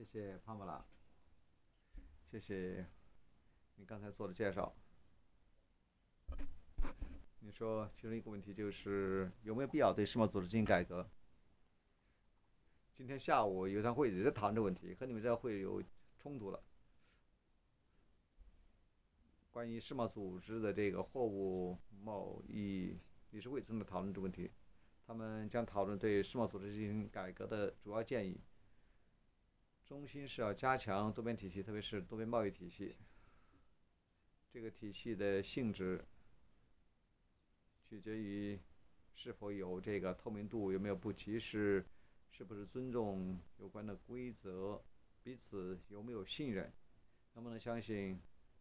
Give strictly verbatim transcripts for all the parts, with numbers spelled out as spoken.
谢谢胖不拉，谢谢你刚才做的介绍。你说其中一个问题就是有没有必要对世贸组织进行改革？今天下午有一场会也在讨论这个问题，和你们这会有冲突了。关于世贸组织的这个货物贸易理事会正在讨论这个问题，他们将讨论对世贸组织进行改革的主要建议。中心是要加强多边体系，特别是多边贸易体系。这个体系的性质取决于是否有这个透明度，有没有不歧视，是不是尊重有关的规则，彼此有没有信任，能不能相信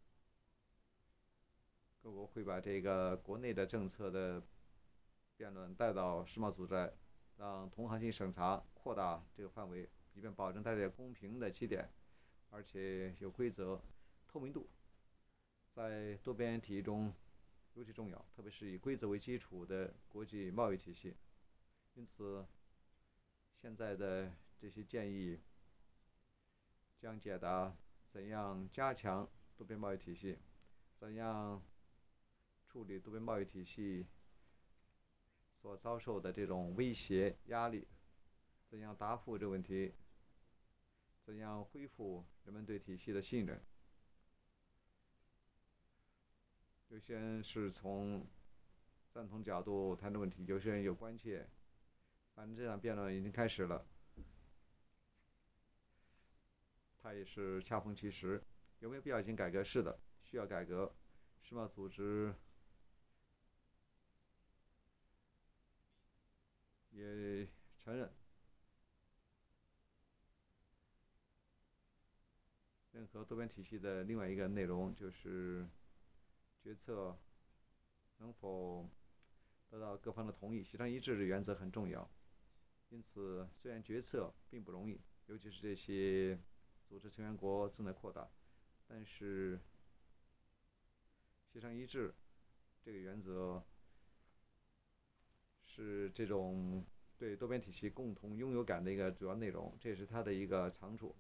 各国会把这个国内的政策的辩论带到世贸组织来，让同行进行审查，扩大这个范围，以便保证大家公平的起点，而且有规则、透明度，在多边体系中尤其重要，特别是以规则为基础的国际贸易体系。因此，现在的这些建议将解答怎样加强多边贸易体系，怎样处理多边贸易体系所遭受的这种威胁压力，怎样答复这个问题，怎样恢复人们对体系的信任。有些人是从赞同角度谈的问题，有些人有关切。反正这场辩论已经开始了，它也是恰逢其时。有没有必要进行改革？是的，需要改革。世贸组织也承认，任何多边体系的另外一个内容就是决策能否得到各方的同意，协商一致的原则很重要。因此，虽然决策并不容易，尤其是这些组织成员国正在扩大，但是协商一致这个原则是这种对多边体系共同拥有感的一个主要内容，这也是它的一个长处。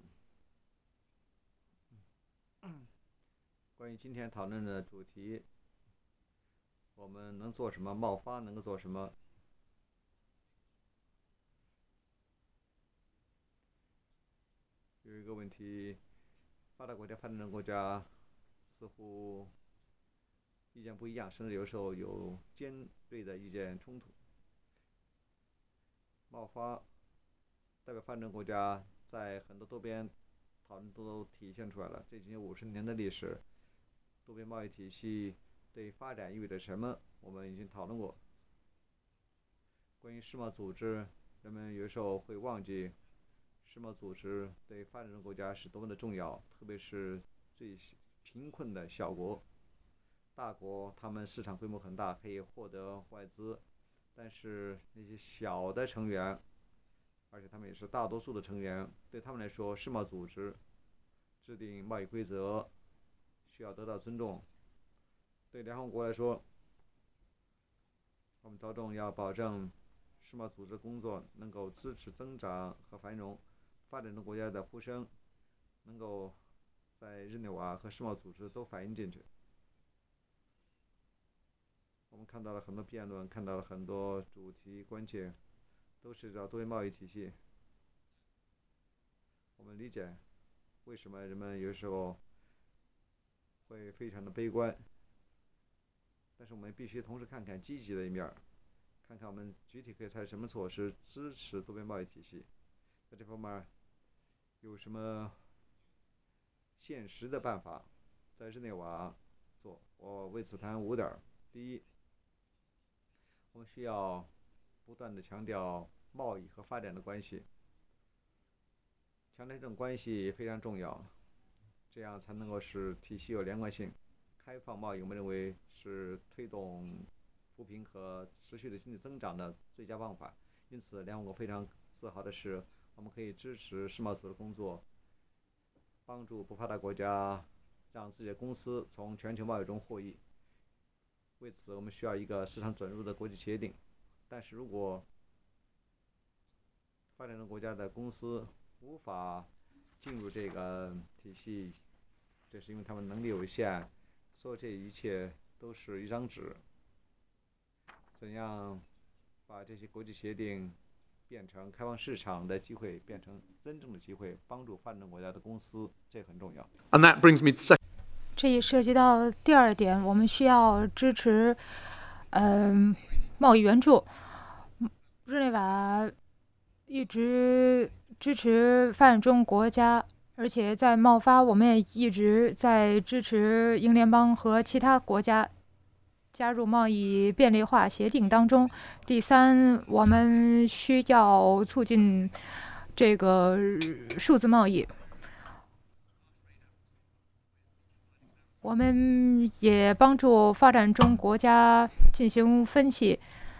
关于今天讨论的主题，我们能做什么？贸发能够做什么？有一个问题，发达国家、发展中国家似乎意见不一样，甚至有时候有尖锐的意见冲突。贸发代表发展中国家在很多多边讨论都体现出来了。这已经有五十年的历史，多边贸易体系对发展意味着什么？我们已经讨论过。关于世贸组织，人们有时候会忘记世贸组织对发展中国家是多么的重要，特别是最贫困的小国。大国他们市场规模很大，可以获得外资，但是那些小的成员，而且他们也是大多数的成员，对他们来说，世贸组织制定贸易规则需要得到尊重。对联合国来说，我们着重要保证世贸组织工作能够支持增长和繁荣，发展中国家的呼声能够在日内瓦和世贸组织都反映进去。我们看到了很多辩论，看到了很多主题关切，都涉及到多边贸易体系。我们理解为什么人们有时候会非常的悲观，但是我们必须同时看看积极的一面，看看我们具体可以采取什么措施支持多边贸易体系。在这方面有什么现实的办法在日内瓦做？我为此谈五点。第一，我们需要不断的强调贸易和发展的关系，强调这种关系非常重要，这样才能够使体系有连贯性。开放贸易，我们认为是推动扶贫和持续的经济增长的最佳方法。因此，联合国非常自豪的是，我们可以支持世贸组的工作，帮助不发达国家让自己的公司从全球贸易中获益。为此，我们需要一个市场准入的国际协定。但是如果发展中国家的公司无法进入这个体系，这是因为他们能力有限，做这一切都是一张纸。怎样把这些国际协定变成开放市场的机会，变成真正的机会，帮助发展中国家的公司，这很重要。 And that brings me to 这也涉及到第二点，我们需要支持，嗯、呃，贸易援助。日内瓦一直支持发展中国家，而且在贸发，我们也一直在支持英联邦和其他国家加入贸易便利化协定当中。第三，我们需要促进这个数字贸易。我们也帮助发展中国家进行分析，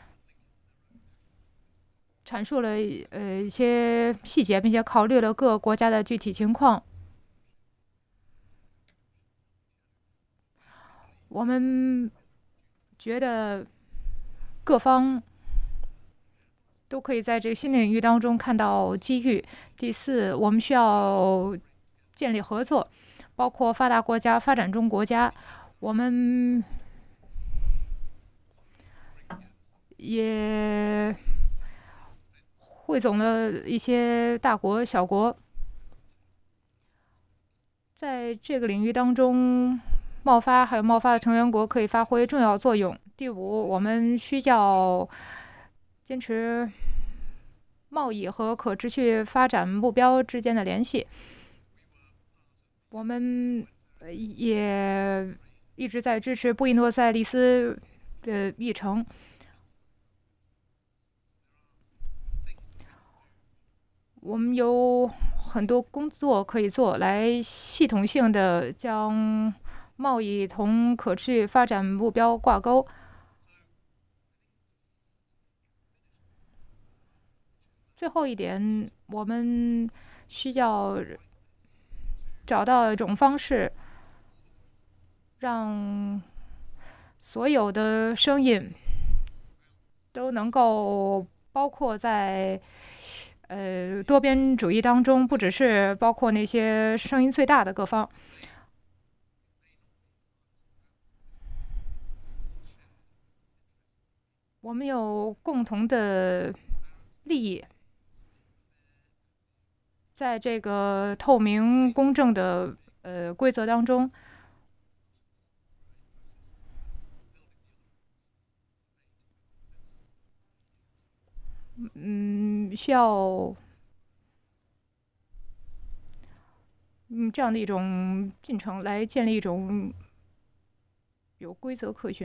阐述了呃一些细节，并且考虑了各国家的具体情况。我们觉得各方都可以在这个新领域当中看到机遇。第四，我们需要建立合作，包括发达国家、发展中国家。我们也汇总了一些大国、小国，在这个领域当中，贸发还有贸发的成员国可以发挥重要作用。第五，我们需要坚持贸易和可持续发展目标之间的联系。我们也一直在支持布宜诺斯艾利斯的议程。我们有很多工作可以做，来系统性的将贸易同可持续发展目标挂钩。最后一点，我们需要找到一种方式，让所有的声音都能够包括在呃多边主义当中，不只是包括那些声音最大的各方。我们有共同的利益，在这个透明公正的呃规则当中，嗯，需要嗯这样的一种进程来建立一种有规则可循。